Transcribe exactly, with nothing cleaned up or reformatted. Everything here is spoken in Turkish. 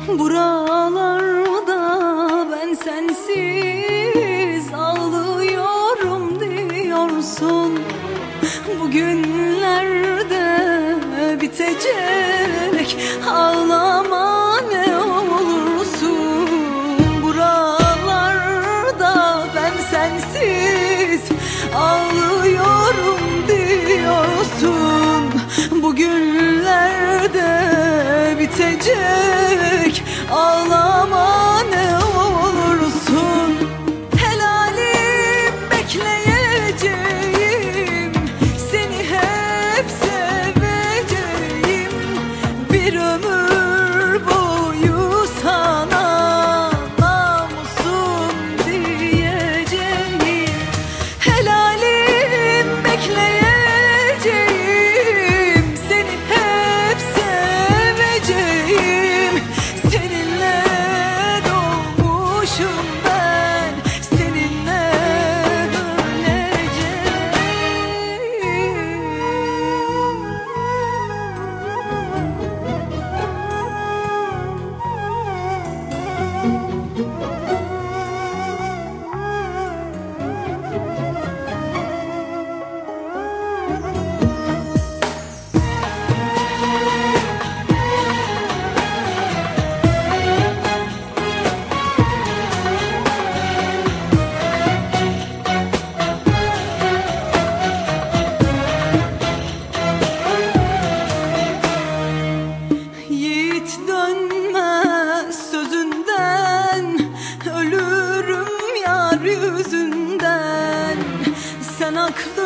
Buralarda ben sensiz ağlıyorum diyorsun. Bugünlerde bitecek, ağlama ne olursun. Buralarda ben sensiz ağlıyorum diyorsun. Bugünlerde bitecek, ağlama ne olursun. Helalim bekleyeceğim, seni hep seveceğim. Bir ömür boyu sana namusum diyeceğim. Helalim bekleyeceğim, seni hep seveceğim. Seninle doğmuşum ben, seninle yiğit dönmez sözünden, ölürüm yar yüzünden. Sen aklı